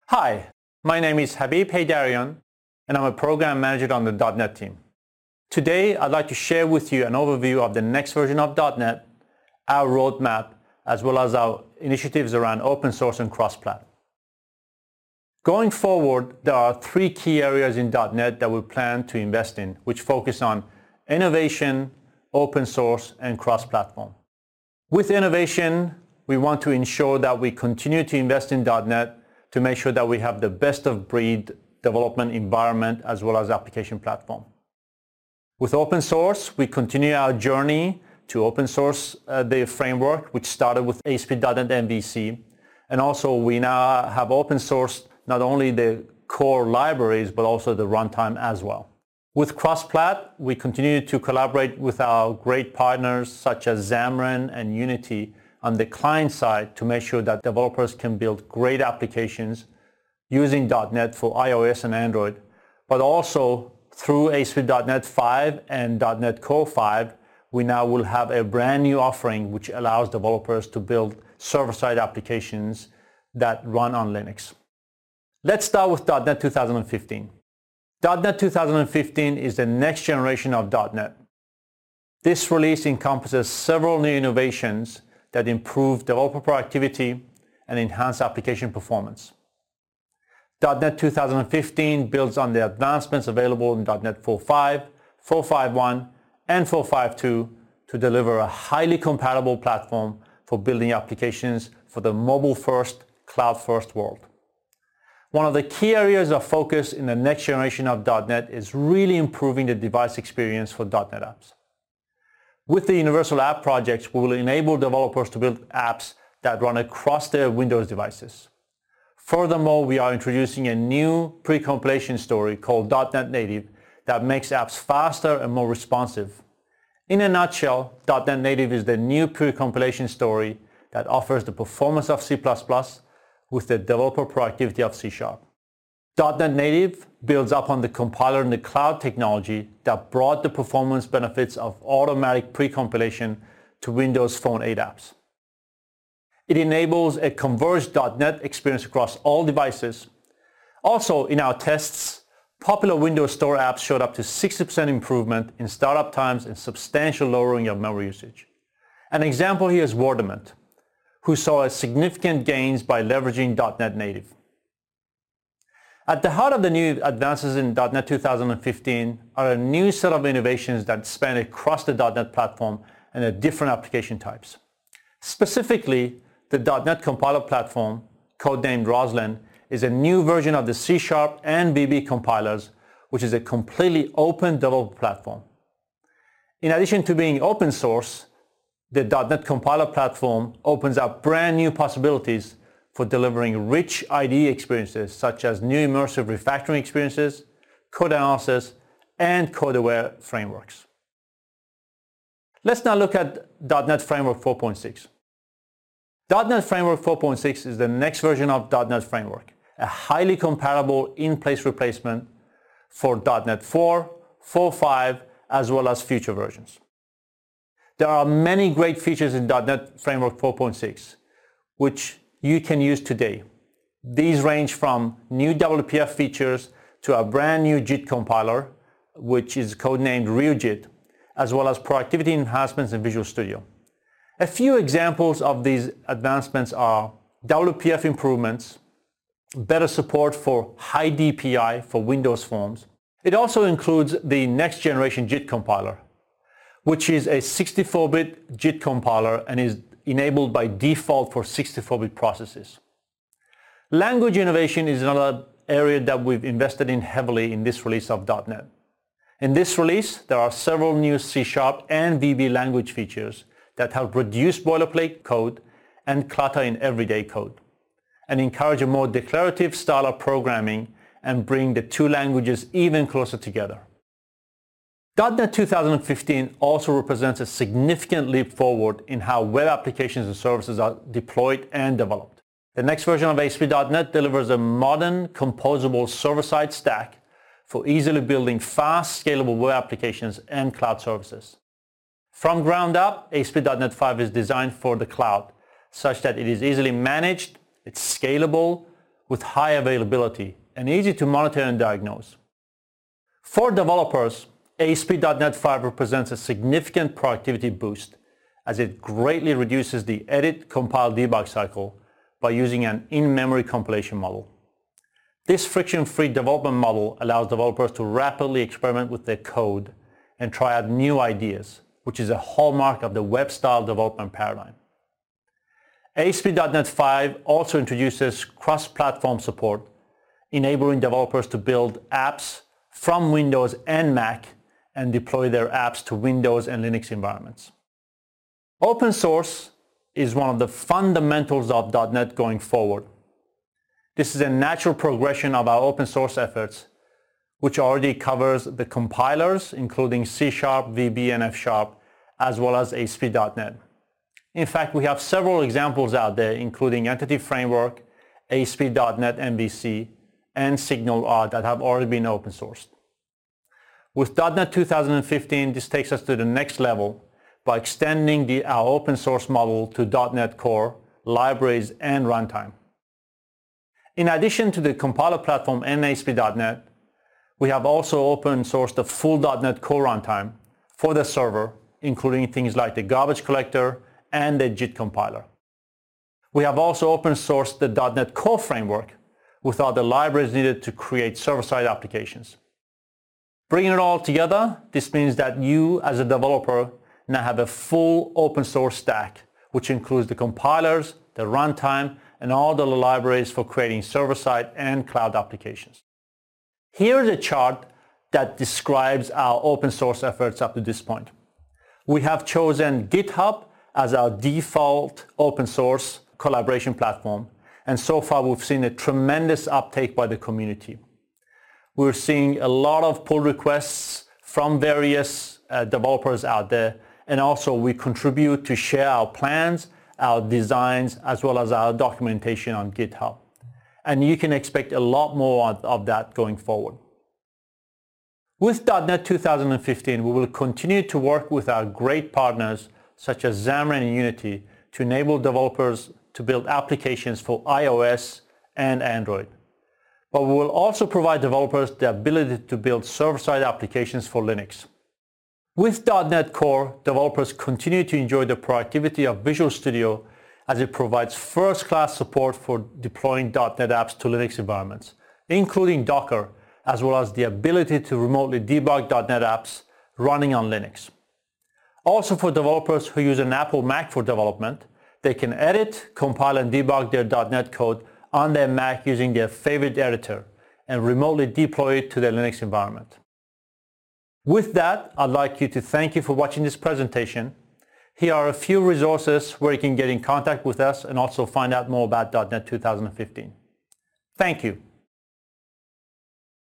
Hi, my name is Habib Heydarian, and I'm a program manager on the .NET team. Today, I'd like to share with you an overview of the next version of .NET, our roadmap, as well as our initiatives around open source and cross-plat. Going forward, there are three key areas in .NET that we plan to invest in, which focus on innovation, open source, and cross-platform. With innovation, we want to ensure that we continue to invest in .NET to make sure that we have the best of breed development environment as well as application platform. With open source, we continue our journey to open source the framework, which started with ASP.NET MVC. And also we now have open sourced not only the core libraries, but also the runtime as well. With cross-plat, we continue to collaborate with our great partners such as Xamarin and Unity on the client side to make sure that developers can build great applications using .NET for iOS and Android, but also through ASP.NET 5 and .NET Core 5, we now will have a brand new offering which allows developers to build server-side applications that run on Linux. Let's start with .NET 2015. .NET 2015 is the next generation of .NET. This release encompasses several new innovations that improve developer productivity and enhance application performance. .NET 2015 builds on the advancements available in .NET 4.5, 4.5.1, and 4.5.2 to deliver a highly compatible platform for building applications for the mobile-first, cloud-first world. One of the key areas of focus in the next generation of .NET is really improving the device experience for .NET apps. With the Universal App Projects, we will enable developers to build apps that run across their Windows devices. Furthermore, we are introducing a new pre-compilation story called .NET Native that makes apps faster and more responsive. In a nutshell, .NET Native is the new pre-compilation story that offers the performance of C++ with the developer productivity of C#. .NET Native builds upon the compiler in the cloud technology that brought the performance benefits of automatic pre-compilation to Windows Phone 8 apps. It enables a converged .NET experience across all devices. Also, in our tests, popular Windows Store apps showed up to 60% improvement in startup times and substantial lowering of memory usage. An example here is Wordament, who saw significant gains by leveraging .NET Native. At the heart of the new advances in .NET 2015 are a new set of innovations that span across the .NET platform and the different application types. Specifically, the .NET Compiler platform, codenamed Roslyn, is a new version of the C# and VB compilers, which is a completely open developer platform. In addition to being open source, the .NET Compiler platform opens up brand new possibilities for delivering rich IDE experiences such as new immersive refactoring experiences, code analysis, and code-aware frameworks. Let's now look at .NET Framework 4.6. .NET Framework 4.6 is the next version of .NET Framework, a highly compatible in-place replacement for .NET 4, 4.5, as well as future versions. There are many great features in .NET Framework 4.6, which you can use today. These range from new WPF features to a brand new JIT compiler, which is codenamed RioJIT, as well as productivity enhancements in Visual Studio. A few examples of these advancements are WPF improvements, better support for high DPI for Windows forms. It also includes the next generation JIT compiler, which is a 64-bit JIT compiler and is enabled by default for 64-bit processes. Language innovation is another area that we've invested in heavily in this release of .NET. In this release, there are several new C# and VB language features that help reduce boilerplate code and clutter in everyday code, and encourage a more declarative style of programming and bring the two languages even closer together. .NET 2015 also represents a significant leap forward in how web applications and services are deployed and developed. The next version of ASP.NET delivers a modern, composable server-side stack for easily building fast, scalable web applications and cloud services. From ground up, ASP.NET 5 is designed for the cloud, such that it is easily managed, it's scalable, with high availability and easy to monitor and diagnose. For developers, ASP.NET 5 represents a significant productivity boost as it greatly reduces the edit, compile, debug cycle by using an in-memory compilation model. This friction-free development model allows developers to rapidly experiment with their code and try out new ideas, which is a hallmark of the web-style development paradigm. ASP.NET 5 also introduces cross-platform support, enabling developers to build apps from Windows and Mac and deploy their apps to Windows and Linux environments. Open source is one of the fundamentals of .NET going forward. This is a natural progression of our open source efforts, which already covers the compilers, including C#, VB, and F#, as well as ASP.NET. In fact, we have several examples out there, including Entity Framework, ASP.NET MVC, and SignalR that have already been open sourced. With .NET 2015, this takes us to the next level by extending our open source model to .NET Core, libraries, and runtime. In addition to the compiler platform and ASP.NET, we have also open sourced the full .NET Core runtime for the server, including things like the garbage collector and the JIT compiler. We have also open sourced the .NET Core framework with all the libraries needed to create server-side applications. Bringing it all together, this means that you as a developer now have a full open source stack, which includes the compilers, the runtime, and all the libraries for creating server-side and cloud applications. Here is a chart that describes our open source efforts up to this point. We have chosen GitHub as our default open source collaboration platform, and so far we've seen a tremendous uptake by the community. We're seeing a lot of pull requests from various developers out there, and also we contribute to share our plans, our designs, as well as our documentation on GitHub. And you can expect a lot more of that going forward. With .NET 2015, we will continue to work with our great partners such as Xamarin and Unity to enable developers to build applications for iOS and Android. But we will also provide developers the ability to build server-side applications for Linux. With .NET Core, developers continue to enjoy the productivity of Visual Studio as it provides first-class support for deploying .NET apps to Linux environments, including Docker, as well as the ability to remotely debug .NET apps running on Linux. Also for developers who use an Apple Mac for development, they can edit, compile, and debug their .NET code on their Mac using their favorite editor and remotely deploy it to their Linux environment. With that, I'd like to thank you for watching this presentation. Here are a few resources where you can get in contact with us and also find out more about .NET 2015. Thank you.